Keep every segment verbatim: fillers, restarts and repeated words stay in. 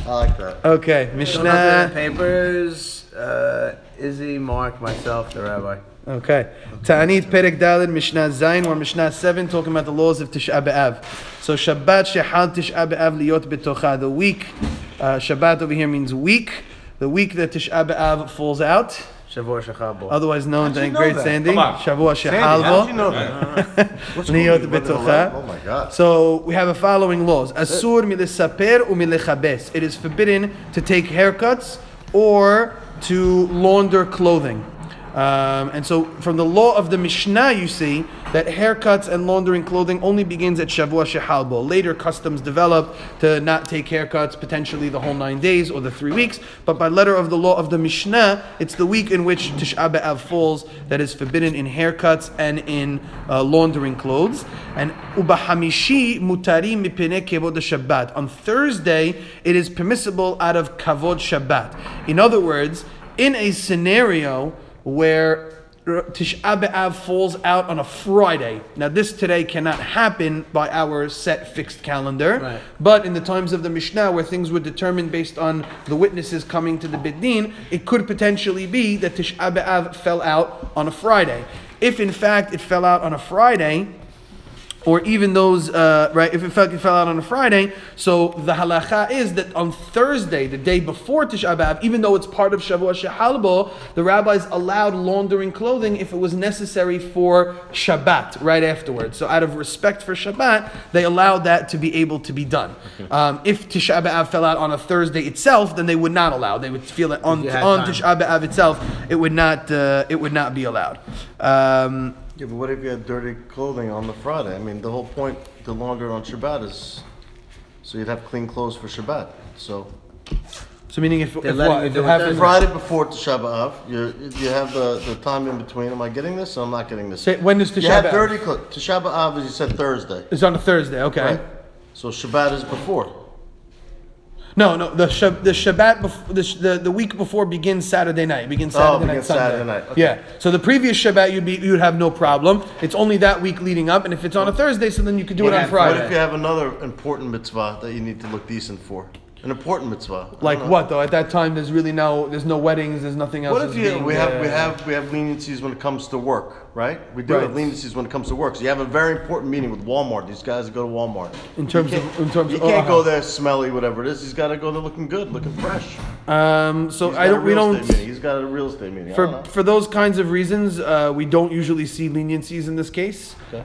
I like that. Okay, Don't Mishnah. papers. Uh, Izzy, Mark, myself, the rabbi. Okay. Ta'anit Perek Daled Mishnah Zayin or Mishnah seven talking about the laws of Tisha B'Av. So Shabbat Shehal Tisha B'Av Liyot B'Tocha. The week, uh, Shabbat over here means week. The week that Tisha B'Av falls out. Shavua Shechabo. Otherwise known as Great that? Sandy. Come on. Shavua Sandy, how did you Shehal know that? What's Liyot going on? B'Tocha. Oh my God. So we have the following laws. Asur milisaper u'milechabes. It is forbidden to take haircuts or to launder clothing. Um, and so from the law of the Mishnah, you see that haircuts and laundering clothing only begins at Shavua Shehalbo. Later customs develop to not take haircuts potentially the whole nine days or the three weeks. But by letter of the law of the Mishnah, it's the week in which Tisha B'Av falls that is forbidden in haircuts and in uh, laundering clothes. And Ubahamishi mutari mipene kevod Shabbat. On Thursday, it is permissible out of kavod Shabbat. In other words, in a scenario where Tisha B'Av falls out on a Friday. Now this today cannot happen by our set fixed calendar, right. But in the times of the Mishnah where things were determined based on the witnesses coming to the Beit Din, it could potentially be that Tisha B'Av fell out on a Friday. If in fact it fell out on a Friday, or even those, uh, right, if it fell, it fell out on a Friday, so the halacha is that on Thursday, the day before Tisha B'Av, even though it's part of Shavua Shehalbo, the rabbis allowed laundering clothing if it was necessary for Shabbat, right afterwards. So out of respect for Shabbat, they allowed that to be able to be done. Um, if Tisha B'Av fell out on a Thursday itself, then they would not allow. They would feel that on, on Tisha B'Av itself, it would not, uh, it would not be allowed. Um, Yeah, but what if you had dirty clothing on the Friday? I mean, the whole point to launder on Shabbat is so you'd have clean clothes for Shabbat. So So meaning if, if, letting what, you if do it it happens... Friday before Tisha B'Av, you you have the, the time in between. Am I getting this? Or I'm not getting this. Say, when does Tisha You have B'Av? dirty clothes. Tisha B'Av, as you said, Thursday. It's on a Thursday, okay. Right? So Shabbat is before. No, no, the Shab- the Shabbat, bef- the, sh- the the week before begins Saturday night. It begins Oh, Saturday begins night, Sunday. Saturday night, okay. Yeah. So the previous Shabbat, you'd be you'd have no problem. It's only that week leading up, and if it's on a Thursday, so then you could do it on What Friday. if you have another important mitzvah that you need to look decent for? An important mitzvah. I Like don't know. what though? At that time, there's really no there's no weddings. There's nothing else. What if that's you, being, we have we uh, have we have leniencies when it comes to work, right? We do Right. have leniencies when it comes to work. So you have a very important meeting with Walmart. These guys go to Walmart. in terms You of can't- in terms You of can't oh, go there smelly, whatever it is. He's got to go there looking good, looking fresh. Um. So He's I got a don't. We real don't. estate meeting. He's got a real estate meeting. I don't For know. for those kinds of reasons, uh, we don't usually see leniencies in this case. Okay.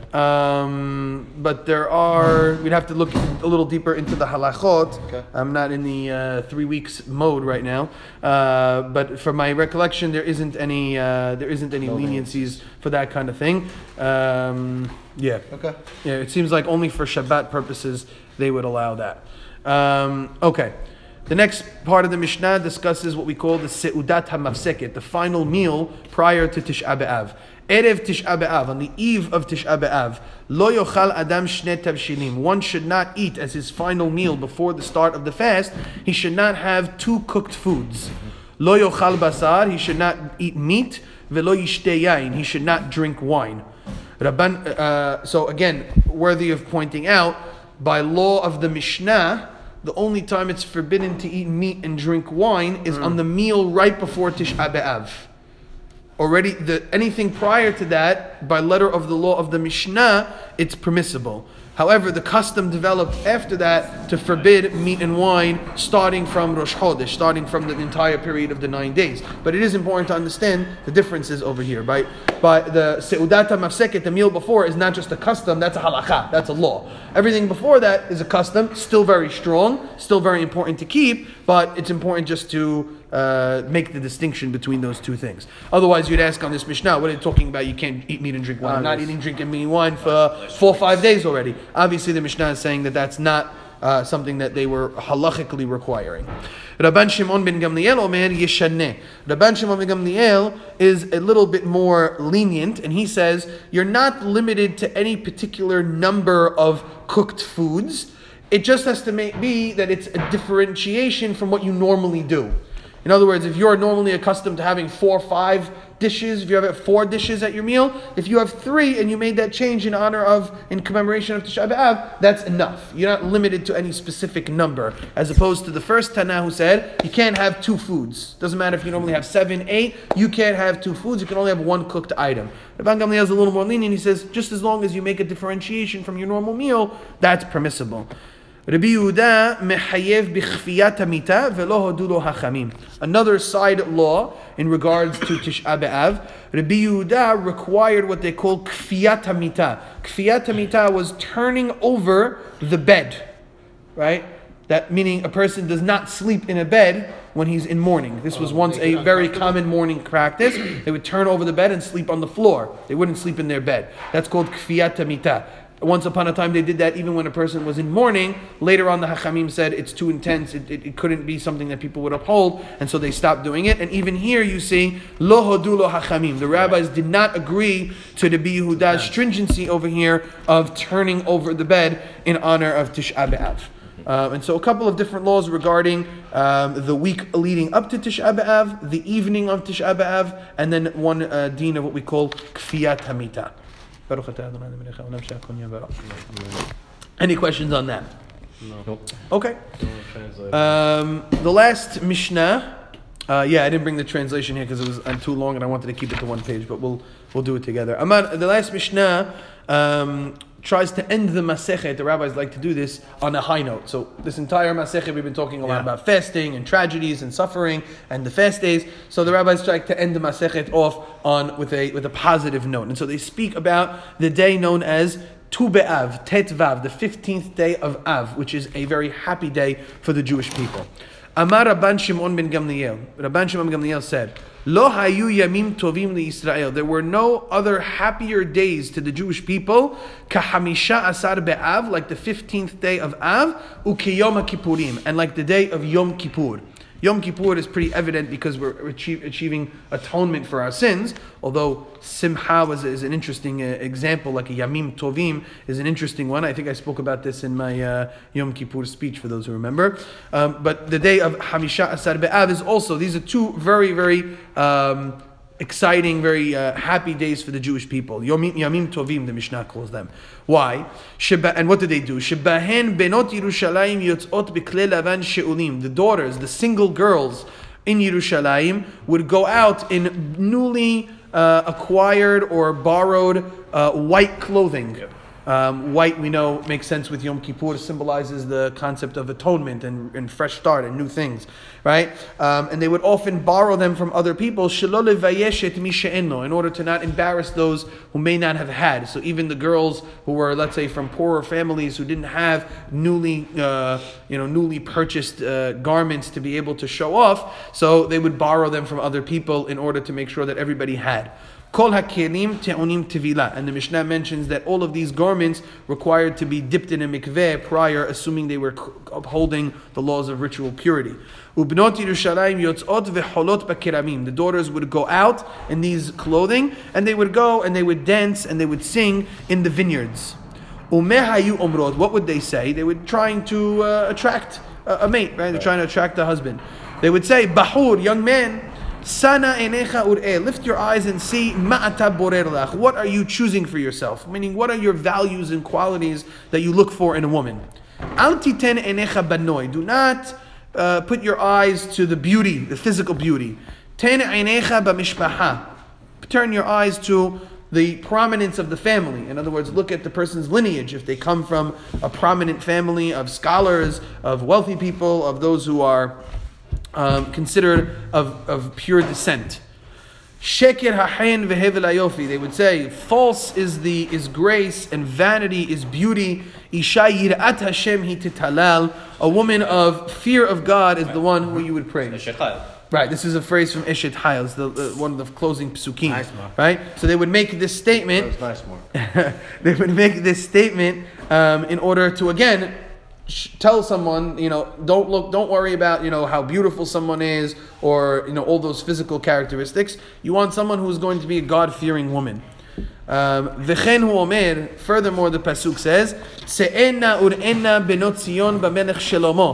Um, but there are. We'd have to look a little deeper into the halachot. Okay. I'm not in the uh, three weeks mode right now. Uh, but from my recollection, there isn't any. Uh, there isn't any No leniencies for that kind of thing. Um, yeah. Okay. Yeah. It seems like only for Shabbat purposes they would allow that. Um, okay. The next part of the Mishnah discusses what we call the Seudat HaMafseket, the final meal prior to Tisha B'Av. Erev Tisha B'Av, on the eve of Tisha B'Av, Lo yochal Adam shne tavshilim. One should not eat as his final meal before the start of the fast. He should not have two cooked foods. Lo yochal basar, he should not eat meat. Velo yishte yain, he should not drink wine. Rabban, uh, so again, worthy of pointing out, by law of the Mishnah, the only time it's forbidden to eat meat and drink wine is on the meal right before Tisha B'Av. Already, the, anything prior to that, by letter of the law of the Mishnah, it's permissible. However, the custom developed after that to forbid meat and wine starting from Rosh Chodesh, starting from the entire period of the nine days. But it is important to understand the differences over here. By, by the Seudat HaMafseket, the meal before, is not just a custom, that's a halakha, that's a law. Everything before that is a custom, still very strong, still very important to keep, but it's important just to uh, make the distinction between those two things. Otherwise, you'd ask on this Mishnah, what are you talking about? You can't eat meat and drink wine. I'm not eating, drinking meat and wine for four or five days already. Obviously, the Mishnah is saying that that's not uh, something that they were halachically requiring. Rabban Shimon ben Gamliel omer yeshaneh. Rabban Shimon ben Gamliel is a little bit more lenient, and he says you're not limited to any particular number of cooked foods. It just has to make, be that it's a differentiation from what you normally do. In other words, if you're normally accustomed to having four or five dishes, if you have four dishes at your meal, if you have three and you made that change in honor of, in commemoration of Tisha B'Av, that's enough. You're not limited to any specific number, as opposed to the first Tana who said you can't have two foods. Doesn't matter if you normally have seven, eight, you can't have two foods, you can only have one cooked item. Rabban Gamliel is a little more lenient. He says just as long as you make a differentiation from your normal meal, that's permissible. Rabbi Yehuda mehayev bichfiyat hamita velo hodu lo hachamim. Another side law in regards to Tisha B'Av, Rabbi Yehuda required what they call kfiyat hamita. Kfiyat hamita was turning over the bed, right? That meaning a person does not sleep in a bed when he's in mourning. This was once a very common mourning practice. They would turn over the bed and sleep on the floor. They wouldn't sleep in their bed. That's called kfiyat hamita. Once upon a time they did that even when a person was in mourning. Later on the Hachamim said it's too intense, it, it, it couldn't be something that people would uphold, and so they stopped doing it. And even here you see, Lo hodu lo Hachamim. The rabbis did not agree to the Rabbi Yehuda's stringency over here of turning over the bed in honor of Tisha B'Av. Um, and so a couple of different laws regarding um, the week leading up to Tisha B'Av, the evening of Tisha B'Av, and then one uh, deen of what we call Kfiyat Hamita. Any questions on that? No. Okay. Um, the last Mishnah, uh, yeah, I didn't bring the translation here because it was uh, too long and I wanted to keep it to one page, but we'll we'll do it together. Amar, the last Mishnah um, tries to end the Masechet. The rabbis like to do this on a high note. So this entire Masechet, we've been talking a lot Yeah. about fasting and tragedies and suffering and the fast days. So the rabbis try to end the Masechet off on with a with a positive note. And so they speak about the day known as Tu B'Av, Tet Vav, the fifteenth day of Av, which is a very happy day for the Jewish people. Amar Rabban Shimon ben Gamliel. Rabban Shimon ben Gamliel said, Lo hayu yamim tovim liYisrael. There were no other happier days to the Jewish people, kahamisha asar be'av, like the fifteenth day of Av, ukiyom kippurim, and like the day of Yom Kippur. Yom Kippur is pretty evident because we're achieve, achieving atonement for our sins, although Simcha was, is an interesting uh, example, like a Yamim Tovim is an interesting one. I think I spoke about this in my uh, Yom Kippur speech, for those who remember. Um, but the day of Hamisha Asar Be'av is also, these are two very, very um, exciting, very uh, happy days for the Jewish people. Yomim, Yamim Tovim, the Mishnah calls them. Why? Sheba, and what did they do? Shebahen benot Yerushalayim yotzot b'klei lavan she'ulim. The daughters, the single girls in Yerushalayim would go out in newly uh, acquired or borrowed uh, white clothing. Um, white, we know, makes sense with Yom Kippur, symbolizes the concept of atonement and, and fresh start and new things, right? Um, and they would often borrow them from other people, shelo levayeshet mi she'eno, in order to not embarrass those who may not have had. So even the girls who were, let's say, from poorer families who didn't have newly, uh, you know, newly purchased uh, garments to be able to show off, so they would borrow them from other people in order to make sure that everybody had. Kol hakelim te'onim tevila, and the Mishnah mentions that all of these garments required to be dipped in a mikveh prior, assuming they were upholding the laws of ritual purity. Ubnot Yerushalayim yotzot veholot bakeramim. The daughters would go out in these clothing, and they would go and they would dance and they would sing in the vineyards. Umehayu omrod. What would they say? They were trying to uh, attract a, a mate, right? They're trying to attract a husband. They would say, Bahur, young man, Sana enecha ur'eh. Lift your eyes and see ma'ata borer lach. What are you choosing for yourself? Meaning, what are your values and qualities that you look for in a woman? Al titen enecha banoi. Do not uh, put your eyes to the beauty, the physical beauty. Ten enecha b'mishpaha. Turn your eyes to the prominence of the family. In other words, look at the person's lineage. If they come from a prominent family of scholars, of wealthy people, of those who are Um, considered of, of pure descent. Sheker hahen vehevel hayofi. They would say false is the is grace and vanity is beauty. Isha yirat Hashem hi titalal. A woman of fear of God is the one who you would praise. Right. This is a phrase from Eshet Hayil. It's the uh, one of the closing psukim. Nice, Mark. Right. So they would make this statement. That was nice, Mark. They would make this statement um, in order to again tell someone, you know, don't look, don't worry about, you know, how beautiful someone is or, you know, all those physical characteristics. You want someone who is going to be a God-fearing woman. V'chen hu omer. Furthermore, the pasuk says, "Se'ena ur'ena benot Zion b'melech Shlomo."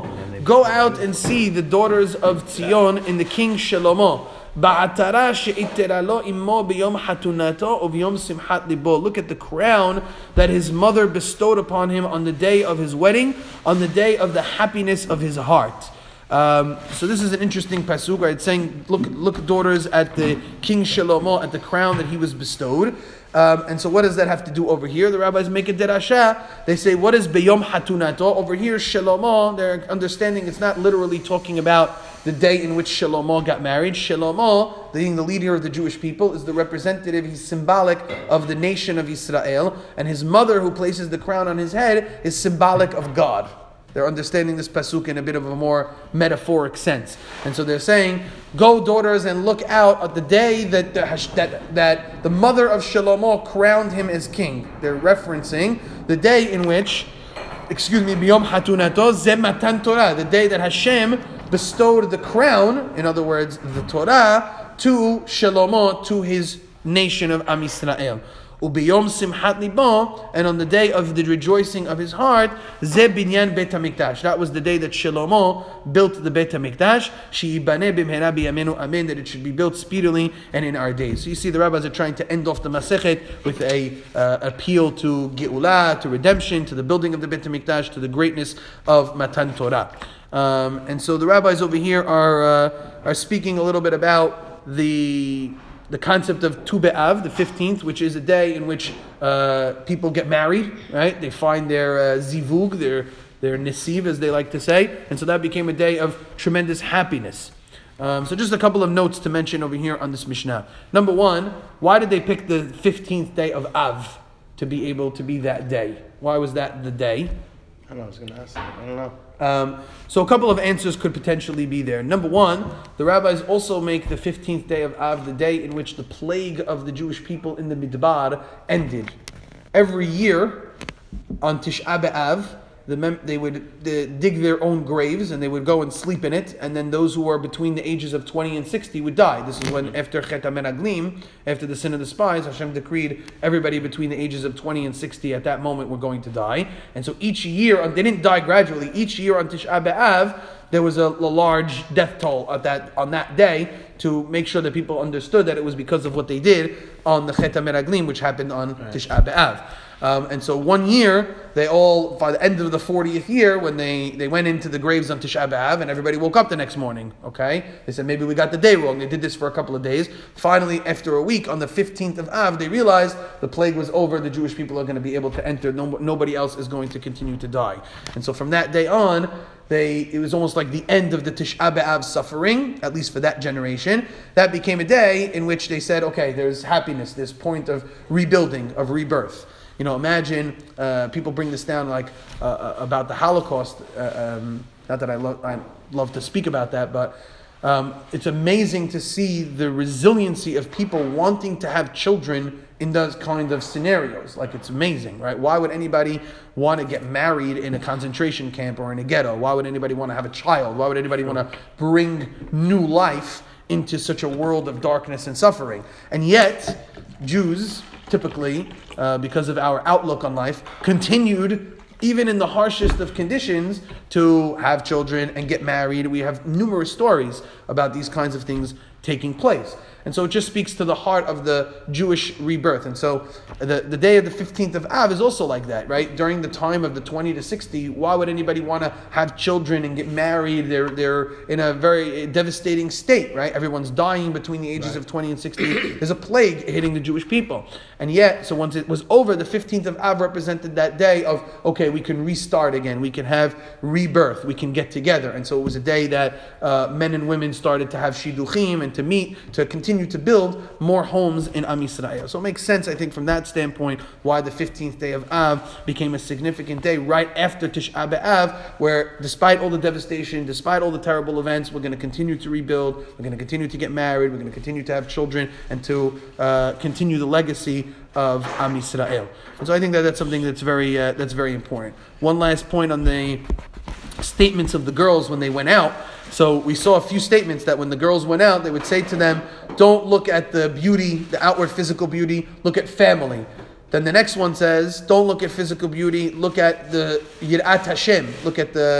go out and see the daughters of Zion in the king Shlomo. בעטרה שהתרה לו אמו ביום חתונתו וביום שמחת ליבו. Look at the crown that his mother bestowed upon him on the day of his wedding, on the day of the happiness of his heart. Um, so this is an interesting pasuk, right? It's saying, look, look, daughters, at the king Shlomo, at the crown that he was bestowed. Um, and so what does that have to do over here? The rabbis make a derasha. They say, what is beyom hatunato? Over here, Shlomo, they're understanding it's not literally talking about the day in which Shlomo got married. Shlomo, being the leader of the Jewish people, is the representative, he's symbolic of the nation of Israel. And his mother, who places the crown on his head, is symbolic of God. They're understanding this pasuk in a bit of a more metaphoric sense. And so they're saying, go daughters and look out at the day that the, that, that the mother of Shlomo crowned him as king. They're referencing the day in which, excuse me, biyom hatunato ze matan Torah, the day that Hashem bestowed the crown, in other words, the Torah, to Shlomo, to his nation of Am Yisrael. Ubiyom simchat libo, and on the day of the rejoicing of his heart, ze binyan Beit HaMikdash. That was the day that Shlomo built the Beit HaMikdash. She'ibane b'mehera b'yameinu amen, that it should be built speedily and in our days. So you see, the rabbis are trying to end off the Masechet with a uh, appeal to Geulah, to redemption, to the building of the Beit HaMikdash, to the greatness of Matan Torah. Um, and so the rabbis over here are uh, are speaking a little bit about the the concept of Tu B'Av, the fifteenth, which is a day in which uh, people get married, right? They find their uh, zivug, their their nesiv, as they like to say, and so that became a day of tremendous happiness. Um, so just a couple of notes to mention over here on this Mishnah. Number one, why did they pick the fifteenth day of Av to be able to be that day? Why was that the day? I don't know, I was going to ask that. I don't know. Um, so a couple of answers could potentially be there. Number one, the rabbis also make the fifteenth day of Av the day in which the plague of the Jewish people in the Midbar ended. Every year, on Tisha B'Av, the mem- they would uh, dig their own graves and they would go and sleep in it, and then those who were between the ages of twenty and sixty would die. This is when, after Chet HaMeraglim, after the sin of the spies, Hashem decreed everybody between the ages of twenty and sixty at that moment were going to die. And so each year, they didn't die gradually, each year on Tisha B'Av, there was a, a large death toll at that, on that day to make sure that people understood that it was because of what they did on the Chet HaMeraglim, which happened on right. Tisha B'Av. Um, and so one year, they all, by the end of the fortieth year, when they, they went into the graves on Tisha B'Av, and everybody woke up the next morning, okay? They said, maybe we got the day wrong. They did this for a couple of days. Finally, after a week, on the fifteenth of Av, they realized the plague was over. The Jewish people are going to be able to enter. No, nobody else is going to continue to die. And so from that day on, They, it was almost like the end of the Tisha B'Av suffering, at least for that generation. That became a day in which they said, okay, there's happiness, this point of rebuilding, of rebirth. You know, imagine, uh, people bring this down like uh, about the Holocaust. Uh, um, not that I, lo- I love to speak about that, but um, it's amazing to see the resiliency of people wanting to have children in those kind of scenarios. Like, it's amazing, right? Why would anybody want to get married in a concentration camp or in a ghetto? Why would anybody want to have a child? Why would anybody want to bring new life into such a world of darkness and suffering? And yet, Jews, typically, uh, because of our outlook on life, continued, even in the harshest of conditions, to have children and get married. We have numerous stories about these kinds of things taking place. And so it just speaks to the heart of the Jewish rebirth. And so the, the day of the fifteenth of Av is also like that, right? During the time of the twenty to sixty, why would anybody want to have children and get married? They're they're in a very devastating state, right? Everyone's dying between the ages right. of twenty and sixty. There's a plague hitting the Jewish people. And yet, so once it was over, the fifteenth of Av represented that day of, okay, we can restart again. We can have rebirth. We can get together. And so it was a day that uh, men and women started to have shidduchim and to meet, to continue to build more homes in Am Yisrael. So it makes sense, I think, from that standpoint, why the fifteenth day of Av became a significant day right after Tisha B'Av, where despite all the devastation, despite all the terrible events, we're going to continue to rebuild, we're going to continue to get married, we're going to continue to have children, and to uh, continue the legacy of Am Yisrael. And so I think that that's something that's very uh, that's very important. One last point on the statements of the girls when they went out. So we saw a few statements that when the girls went out, they would say to them, don't look at the beauty, the outward physical beauty, look at family. Then the next one says, don't look at physical beauty, look at the Yirat Hashem, look at the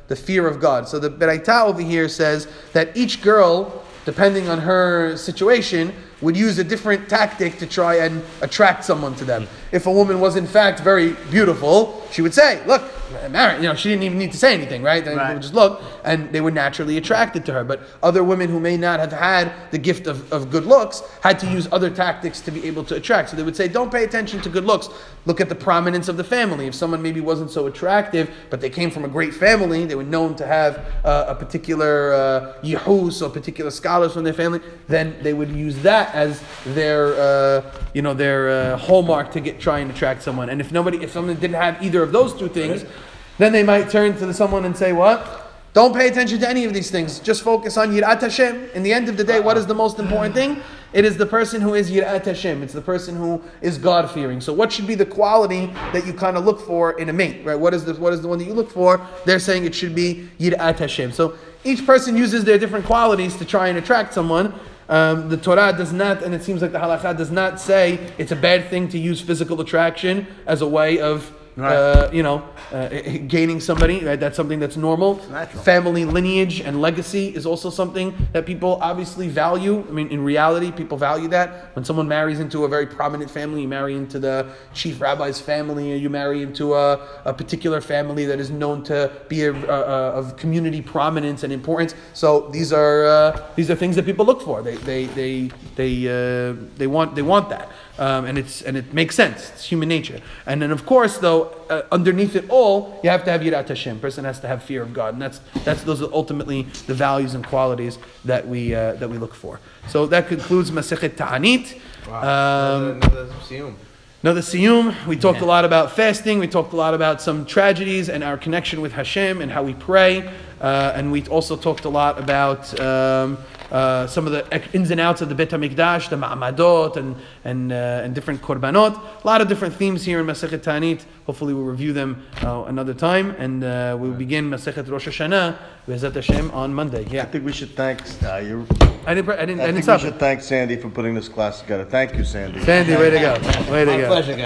the fear of God. So the Beraita over here says that each girl, depending on her situation, would use a different tactic to try and attract someone to them. If a woman was in fact very beautiful, she would say, look, marry, you know, she didn't even need to say anything, right? They Right. would just look, and they were naturally attracted to her. But other women who may not have had the gift of, of good looks had to use other tactics to be able to attract. So they would say, don't pay attention to good looks. Look at the prominence of the family. If someone maybe wasn't so attractive, but they came from a great family, they were known to have uh, a particular uh, yihus or particular scholars from their family, then they would use that as their, uh, you know, their uh, hallmark to get try and attract someone. And if nobody, if someone didn't have either of those two things, then they might turn to someone and say, what? Don't pay attention to any of these things. Just focus on Yirat Hashem. In the end of the day, what is the most important thing? It is the person who is Yirat Hashem. It's the person who is God-fearing. So what should be the quality that you kind of look for in a mate, right? What is the, what is the one that you look for? They're saying it should be Yirat Hashem. So each person uses their different qualities to try and attract someone. Um, the Torah does not, and it seems like the halakha does not say it's a bad thing to use physical attraction as a way of, uh, you know, uh, gaining somebody. Right? That's something that's normal. Natural. Family lineage and legacy is also something that people obviously value. I mean, in reality, people value that. When someone marries into a very prominent family, you marry into the chief rabbi's family, or you marry into a, a particular family that is known to be a, a, a, of community prominence and importance. So these are uh, these are things that people look for. They they they they uh, they want they want that. Um, and it's and it makes sense. It's human nature. And then, of course, though, uh, underneath it all, you have to have Yirat Hashem. Person has to have fear of God, and that's that's those are ultimately the values and qualities that we uh, that we look for. So that concludes Masechet Ta'anit. Wow. Um, another, another siyum. Another siyum. We talked a lot about fasting. We talked a lot about some tragedies and our connection with Hashem and how we pray. Uh, and we also talked a lot about um, uh, some of the ins and outs of the Beit HaMikdash, the Ma'amadot, and and, uh, and different korbanot. A lot of different themes here in Masechet Ta'anit. Hopefully we'll review them uh, another time. And uh, we'll begin Masechet Rosh Hashanah, Be'ezat Hashem, on Monday. I Yeah. think we should thank, uh, you I didn't, I didn't, I I didn't think we stop should it. thank Sandy for putting this class together. Thank you, Sandy. Sandy, way to go. Way to My go. pleasure, guys.